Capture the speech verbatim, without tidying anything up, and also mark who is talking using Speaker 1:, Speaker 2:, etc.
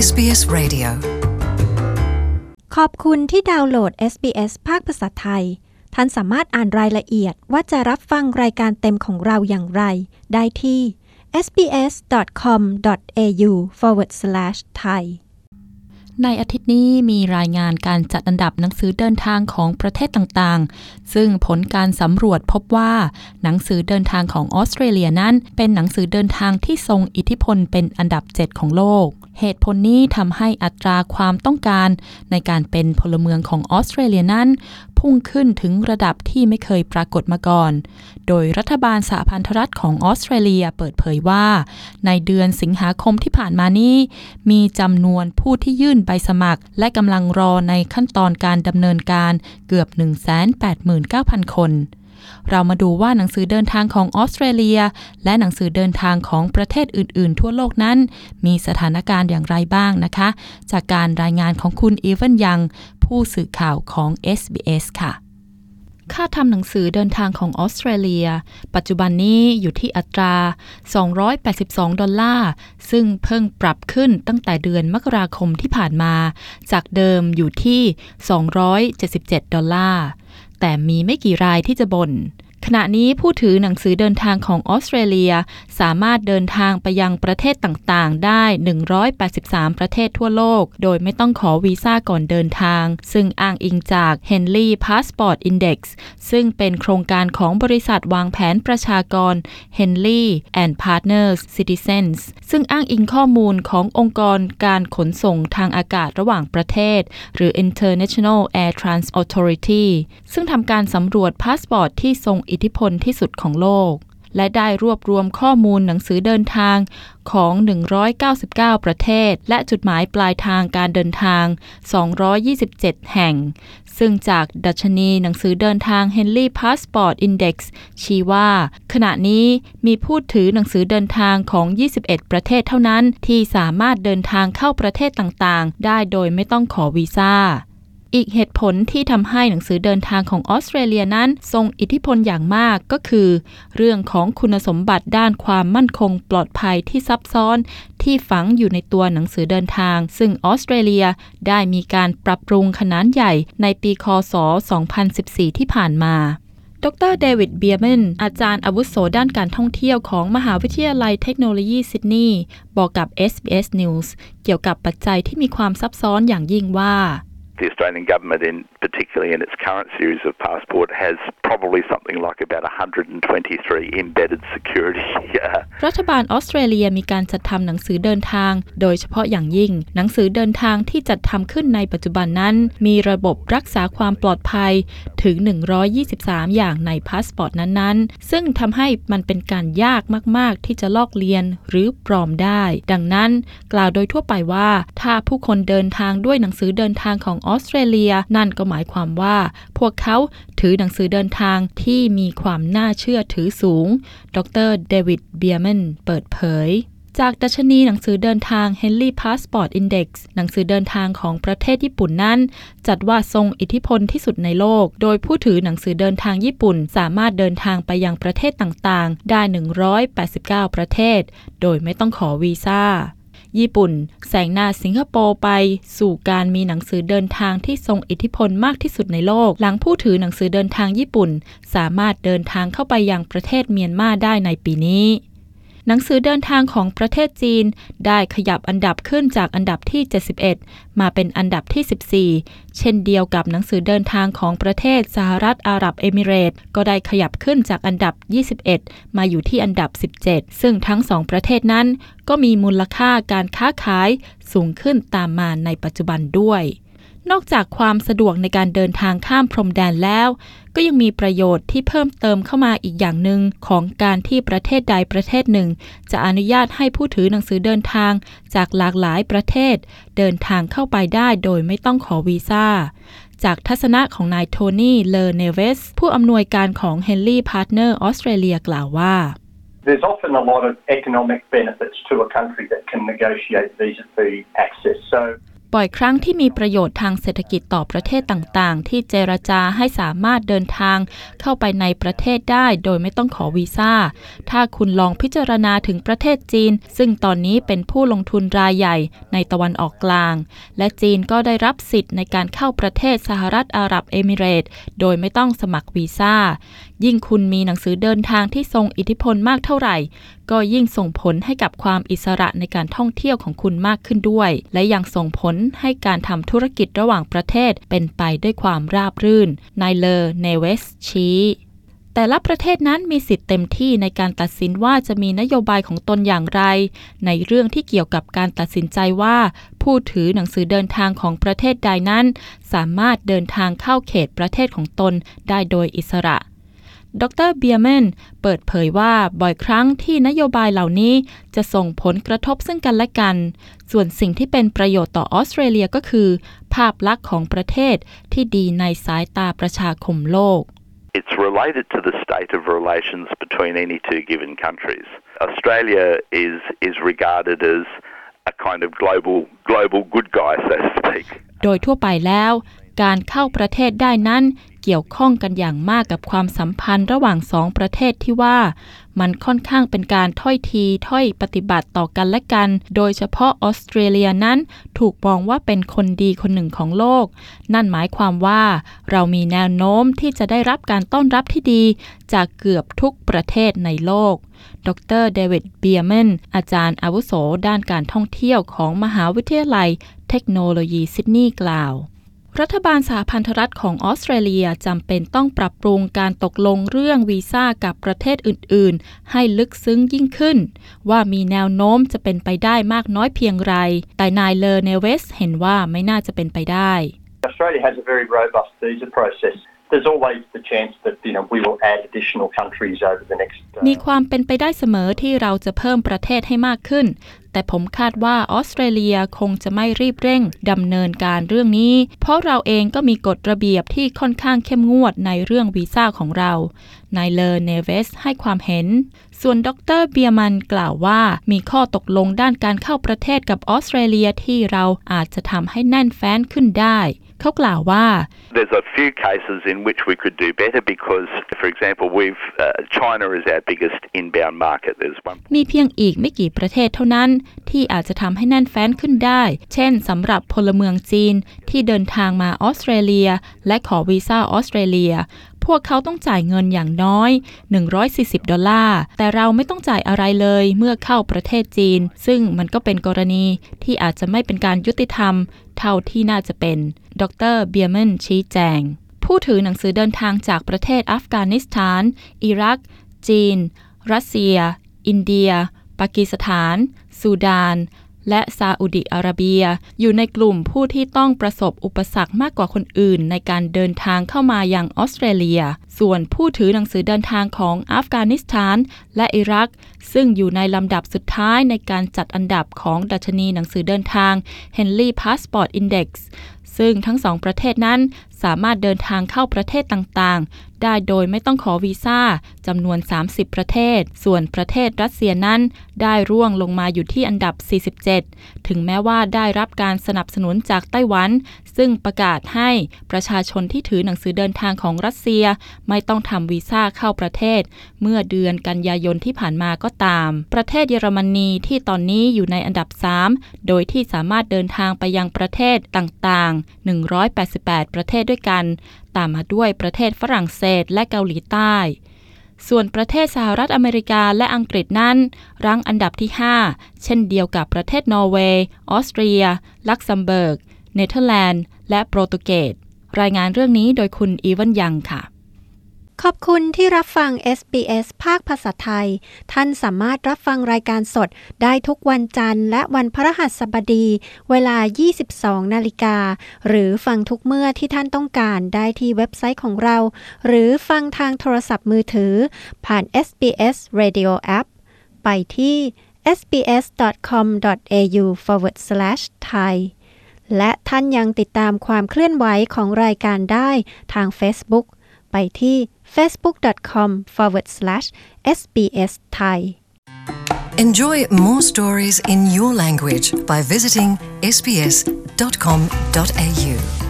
Speaker 1: เอส บี เอส Radio
Speaker 2: ขอบคุณที่ดาวน์โหลด เอส บี เอส ภาคภาษาไทยท่านสามารถอ่านรายละเอียดว่าจะรับฟังรายการเต็มของเราอย่างไรได้ที่ เอส บี เอส ดอท คอม ดอท เอ ยู สแลช สแลช ไทย
Speaker 3: ในอาทิตย์นี้มีรายงานการจัดอันดับหนังสือเดินทางของประเทศต่างๆซึ่งผลการสำรวจพบว่าหนังสือเดินทางของออสเตรเลียนั้นเป็นหนังสือเดินทางที่ทรงอิทธิพลเป็นอันดับเจ็ดของโลกเหตุผลนี้ทำให้อัตราความต้องการในการเป็นพลเมืองของออสเตรเลียนั้นพุ่งขึ้นถึงระดับที่ไม่เคยปรากฏมาก่อนโดยรัฐบาลสหพันธรัฐของออสเตรเลียเปิดเผยว่าในเดือนสิงหาคมที่ผ่านมานี้มีจำนวนผู้ที่ยื่นใบสมัครและกำลังรอในขั้นตอนการดำเนินการเกือบ หนึ่งแสนแปดหมื่นเก้าพัน คนเรามาดูว่าหนังสือเดินทางของออสเตรเลียและหนังสือเดินทางของประเทศอื่นๆทั่วโลกนั้นมีสถานการณ์อย่างไรบ้างนะคะจากการรายงานของคุณอีเวนยังผู้สื่อข่าวของ เอส บี เอส ค่ะค่าทำหนังสือเดินทางของออสเตรเลียปัจจุบันนี้อยู่ที่อัตราสองร้อยแปดสิบสองดอลลาร์ซึ่งเพิ่งปรับขึ้นตั้งแต่เดือนมกราคมที่ผ่านมาจากเดิมอยู่ที่สองร้อยเจ็ดสิบเจ็ดดอลลาร์แต่มีไม่กี่รายที่จะบ่นขณะนี้ผู้ถือหนังสือเดินทางของออสเตรเลียสามารถเดินทางไปยังประเทศต่างๆได้หนึ่งร้อยแปดสิบสามประเทศทั่วโลกโดยไม่ต้องขอวีซ่าก่อนเดินทางซึ่งอ้างอิงจาก Henley Passport Index ซึ่งเป็นโครงการของบริษัทวางแผนประชากร Henley and Partners Citizens ซึ่งอ้างอิงข้อมูลขององค์กรการขนส่งทางอากาศระหว่างประเทศหรือ International Air Transport Authority ซึ่งทำการสำรวจพาสปอร์ตที่ทรงอิทธิพลที่สุดของโลกและได้รวบรวมข้อมูลหนังสือเดินทางของหนึ่งร้อยเก้าสิบเก้าประเทศและจุดหมายปลายทางการเดินทางสองร้อยยี่สิบเจ็ดแห่งซึ่งจากดัชนีหนังสือเดินทาง Henley Passport Index ชี้ว่าขณะนี้มีผู้ถือหนังสือเดินทางของยี่สิบเอ็ดประเทศเท่านั้นที่สามารถเดินทางเข้าประเทศต่างๆได้โดยไม่ต้องขอวีซ่าอีกเหตุผลที่ทำให้หนังสือเดินทางของออสเตรเลียนั้นทรงอิทธิพลอย่างมากก็คือเรื่องของคุณสมบัติด้านความมั่นคงปลอดภัยที่ซับซ้อนที่ฝังอยู่ในตัวหนังสือเดินทางซึ่งออสเตรเลียได้มีการปรับปรุงขนาดใหญ่ในปีค.ศ. สองพันสิบสี่ที่ผ่านมาดร.เดวิด เบียร์แมนอาจารย์อาวุโสด้านการท่องเที่ยวของมหาวิทยาลัยเทคโนโลยีซิดนีย์บอกกับ เอส บี เอส News เกี่ยวกับปัจจัยที่มีความซับซ้อนอย่างยิ่งว่า
Speaker 4: The Australian government, in particularly in its current series of passport, has probably something like about one hundred twenty-three embedded security.
Speaker 3: รัฐบาลออสเตรเลียมีการจัดทำหนังสือเดินทางโดยเฉพาะอย่างยิ่งหนังสือเดินทางที่จัดทำขึ้นในปัจจุบันนั้นมีระบบรักษาความปลอดภัยถึงหนึ่งร้อยยี่สิบสามอย่างในพาสปอร์ตนั้นๆซึ่งทำให้มันเป็นการยากมากๆที่จะลอกเลียนหรือปลอมได้ดังนั้นกล่าวโดยทั่วไปว่าถ้าผู้คนเดินทางด้วยหนังสือเดินทางของออสเตรเลียนั่นก็หมายความว่าพวกเขาถือหนังสือเดินทางที่มีความน่าเชื่อถือสูงดร.เดวิด เบียร์แมนเปิดเผยจากดัชนีหนังสือเดินทาง Henley Passport Index หนังสือเดินทางของประเทศญี่ปุ่นนั้นจัดว่าทรงอิทธิพลที่สุดในโลกโดยผู้ถือหนังสือเดินทางญี่ปุ่นสามารถเดินทางไปยังประเทศต่างๆได้หนึ่งร้อยแปดสิบเก้าประเทศโดยไม่ต้องขอวีซ่าญี่ปุ่นแซงหน้าสิงคโปร์ไปสู่การมีหนังสือเดินทางที่ทรงอิทธิพลมากที่สุดในโลกหลังผู้ถือหนังสือเดินทางญี่ปุ่นสามารถเดินทางเข้าไปยังประเทศเมียนมาได้ในปีนี้หนังสือเดินทางของประเทศจีนได้ขยับอันดับขึ้นจากอันดับที่เจ็ดสิบเอ็ดมาเป็นอันดับที่สิบสี่เช่นเดียวกับหนังสือเดินทางของประเทศสหรัฐอาหรับเอมิเรตส์ก็ได้ขยับขึ้นจากอันดับยี่สิบเอ็ดมาอยู่ที่อันดับสิบเจ็ดซึ่งทั้งสองประเทศนั้นก็มีมูลค่าการค้าขายสูงขึ้นตามมาในปัจจุบันด้วยนอกจากความสะดวกในการเดินทางข้ามพรมแดนแล้วก็ยังมีประโยชน์ที่เพิ่มเติมเข้ามาอีกอย่างหนึ่งของการที่ประเทศใดประเทศหนึ่งจะอนุญาตให้ผู้ถือหนังสือเดินทางจากหลากหลายประเทศเดินทางเข้าไปได้โดยไม่ต้องขอวีซ่าจากทัศนะของนายโทนี่เลอเนเวสผู้อำนวยการของ Henley Partner ออสเตรเลียกล่าวว่า
Speaker 5: There's often a lot of economic benefits to a country that can negotiate visa-free access. So
Speaker 3: บ่อยครั้งที่มีประโยชน์ทางเศรษฐกิจต่อประเทศต่างๆที่เจรจาให้สามารถเดินทางเข้าไปในประเทศได้โดยไม่ต้องขอวีซ่าถ้าคุณลองพิจารณาถึงประเทศจีนซึ่งตอนนี้เป็นผู้ลงทุนรายใหญ่ในตะวันออกกลางและจีนก็ได้รับสิทธิ์ในการเข้าประเทศสหรัฐอาหรับเอมิเรตส์โดยไม่ต้องสมัครวีซ่ายิ่งคุณมีหนังสือเดินทางที่ทรงอิทธิพลมากเท่าไหร่ก็ยิ่งส่งผลให้กับความอิสระในการท่องเที่ยวของคุณมากขึ้นด้วยและยังส่งผลให้การทำธุรกิจระหว่างประเทศเป็นไปด้วยความราบรื่นนายเลอเนเวสชี้แต่ละประเทศนั้นมีสิทธิ์เต็มที่ในการตัดสินว่าจะมีนโยบายของตนอย่างไรในเรื่องที่เกี่ยวกับการตัดสินใจว่าผู้ถือหนังสือเดินทางของประเทศใดนั้นสามารถเดินทางเข้าเขตประเทศของตนได้โดยอิสระดรเบียร์แมนเปิดเผยว่าบ่อยครั้งที่นโยบายเหล่านี้จะส่งผลกระทบซึ่งกันและกันส่วนสิ่งที่เป็นประโยชน์ต่อออสเตรเลียก็คือภาพลักษณ์ของประเทศที่ดีในสายตาประชาคมโลก
Speaker 4: It's related to the state of relations between any two given countries. Australia is is regarded as a kind of global global good guy, so to speak.
Speaker 3: โดยทั่วไปแล้วการเข้าประเทศได้นั้นเกี่ยวข้องกันอย่างมากกับความสัมพันธ์ระหว่างสองประเทศที่ว่ามันค่อนข้างเป็นการถ้อยทีถ้อยปฏิบัติต่อกันและกันโดยเฉพาะออสเตรเลียนั้นถูกมองว่าเป็นคนดีคนหนึ่งของโลกนั่นหมายความว่าเรามีแนวโน้มที่จะได้รับการต้อนรับที่ดีจากเกือบทุกประเทศในโลกดรเดวิดเบียร์แมนอาจารย์อาวุโสด้านการท่องเที่ยวของมหาวิทยาลัยเทคโนโลยีซิดนีย์กล่าวรัฐบาลสหพันธรัฐของออสเตรเลียจำเป็นต้องปรับปรุงการตกลงเรื่องวีซ่ากับประเทศอื่นๆให้ลึกซึ้งยิ่งขึ้นว่ามีแนวโน้มจะเป็นไปได้มากน้อยเพียงไรแต่นายเลอเนเวสเห็นว่าไม่น่าจะเป็นไปได้
Speaker 1: Australia has a very robust visa process. There's always the chance that you know we will add additional countries over the next
Speaker 3: มีความเป็นไปได้เสมอที่เราจะเพิ่มประเทศให้มากขึ้นแต่ผมคาดว่าออสเตรเลียคงจะไม่รีบเร่งดำเนินการเรื่องนี้เพราะเราเองก็มีกฎระเบียบที่ค่อนข้างเข้มงวดในเรื่องวีซ่าของเรานายเลอเนเวสให้ความเห็นส่วนดรเบียร์มันกล่าวว่ามีข้อตกลงด้านการเข้าประเทศกับออสเตรเลียที่เราอาจจะทำให้แน่นแฟ้นขึ้นได้เขากล่าวว่า
Speaker 4: There's a few cases in which we could do better because, for example, we've uh, China is our biggest inbound market. There's one.
Speaker 3: มีเพียงอีกไม่กี่ประเทศเท่านั้นที่อาจจะทำให้แน่นแฟ้นขึ้นได้เช่นสำหรับพลเมืองจีนที่เดินทางมาออสเตรเลียและขอวีซ่าออสเตรเลียพวกเขาต้องจ่ายเงินอย่างน้อยหนึ่งร้อยสี่สิบดอลลาร์แต่เราไม่ต้องจ่ายอะไรเลยเมื่อเข้าประเทศจีนซึ่งมันก็เป็นกรณีที่อาจจะไม่เป็นการยุติธรรมเท่าที่น่าจะเป็นดรเบียร์แมนชี้แจงผู้ถือหนังสือเดินทางจากประเทศอัฟกานิสถานอิรักจีนรัสเซียอินเดียปากีสถานซูดานและซาอุดิอาระเบียอยู่ในกลุ่มผู้ที่ต้องประสบอุปสรรคมากกว่าคนอื่นในการเดินทางเข้ามายังออสเตรเลียส่วนผู้ถือหนังสือเดินทางของอัฟกานิสถานและอิรักซึ่งอยู่ในลำดับสุดท้ายในการจัดอันดับของดัชนีหนังสือเดินทาง Henley Passport Index ซึ่งทั้งสองประเทศนั้นสามารถเดินทางเข้าประเทศต่างๆได้โดยไม่ต้องขอวีซ่าจำนวนสามสิบประเทศส่วนประเทศรัสเซียนั้นได้ร่วงลงมาอยู่ที่อันดับสี่สิบเจ็ดถึงแม้ว่าได้รับการสนับสนุนจากไต้หวันซึ่งประกาศให้ประชาชนที่ถือหนังสือเดินทางของรัสเซียไม่ต้องทำวีซ่าเข้าประเทศเมื่อเดือนกันยายนที่ผ่านมาก็ตามประเทศเยอรมนีที่ตอนนี้อยู่ในอันดับสามโดยที่สามารถเดินทางไปยังประเทศต่างๆหนึ่งร้อยแปดสิบแปดประเทศด้วยกันตามมาด้วยประเทศฝรั่งเศสและเกาหลีใต้ส่วนประเทศสหรัฐอเมริกาและอังกฤษนั้นรั้งอันดับที่ห้าเช่นเดียวกับประเทศนอร์เวย์ออสเตรียลักเซมเบิร์กเนเธอร์แลนด์และโปรตุเกสรายงานเรื่องนี้โดยคุณอีวันยังค่ะ
Speaker 2: ขอบคุณที่รับฟัง เอส บี เอส ภาคภาษาไทยท่านสามารถรับฟังรายการสดได้ทุกวันจันทร์และวันพฤหัสบดีเวลา ยี่สิบสองนาฬิกาหรือฟังทุกเมื่อที่ท่านต้องการได้ที่เว็บไซต์ของเราหรือฟังทางโทรศัพท์มือถือผ่าน เอส บี เอส Radio App ไปที่ เอส บี เอส ดอท คอม ดอท เอ ยู สแลช ไทย และท่านยังติดตามความเคลื่อนไหวของรายการได้ทาง Facebook ไปที่ facebook ดอท คอม สแลช เอส บี เอส ไทย
Speaker 5: Enjoy more stories in your language by visiting s b s dot com dot a u.